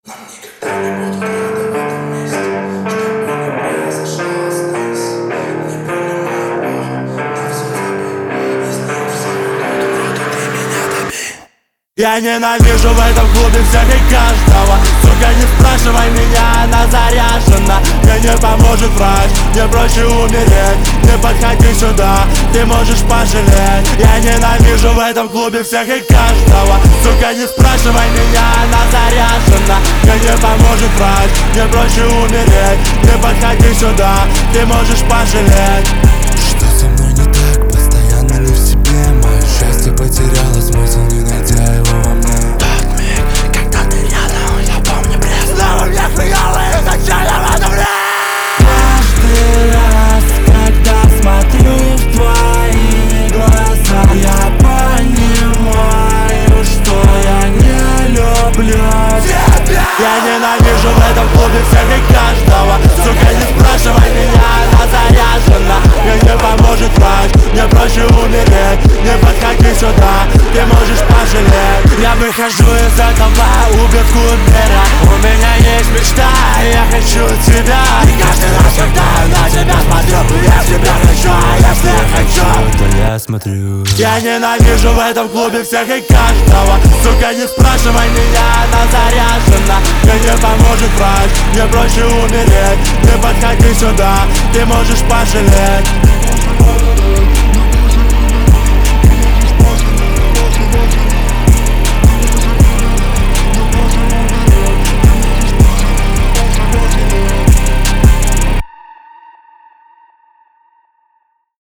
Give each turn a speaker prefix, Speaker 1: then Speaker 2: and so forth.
Speaker 1: Нам никогда не будет рядом в этом месте, что бы ни произошло с нас. Не принимай Бог, на все забей. Если я все буду против, ты меня добей.
Speaker 2: Я ненавижу в этом клубе всех и каждого. Сука, не спрашивай меня, она заряжена. Мне не поможет врач, мне проще умереть. Не подходи сюда, ты можешь пожалеть. Я ненавижу в этом клубе всех и каждого. Сука, не спрашивай меня, она заряжена. Мне не поможет врач, мне проще умереть. Не подходи сюда, ты можешь пожалеть.
Speaker 3: Что со мной не так? Постоянно не в себе. Мое счастье потеряло смысл, не найдя его во мне.
Speaker 1: Тот миг, когда ты рядом, я помню бред.
Speaker 2: Снова мне хреново, и зачем я в этом лезу?
Speaker 3: Каждый раз, когда смотрю в твои глаза, я понимаю, что я не люблю тебя.
Speaker 2: Я ненавижу в этом клубе всех и каждого. Сука, не спрашивай меня, она заряжена. Мне не поможет врач, мне проще умереть. Не подходи сюда, ты можешь пожалеть. Я выхожу из этого, убит клуб мира. У меня есть мечта, я хочу тебя. И каждый раз, когда я на тебя смотрю, я тебя хочу, а если я хочу,
Speaker 3: То я смотрю.
Speaker 2: я ненавижу в этом клубе всех и каждого. Сука, не спрашивай меня, она заряжена. Мне не поможет врач, мне проще умереть. Не подходи сюда, ты можешь пожалеть.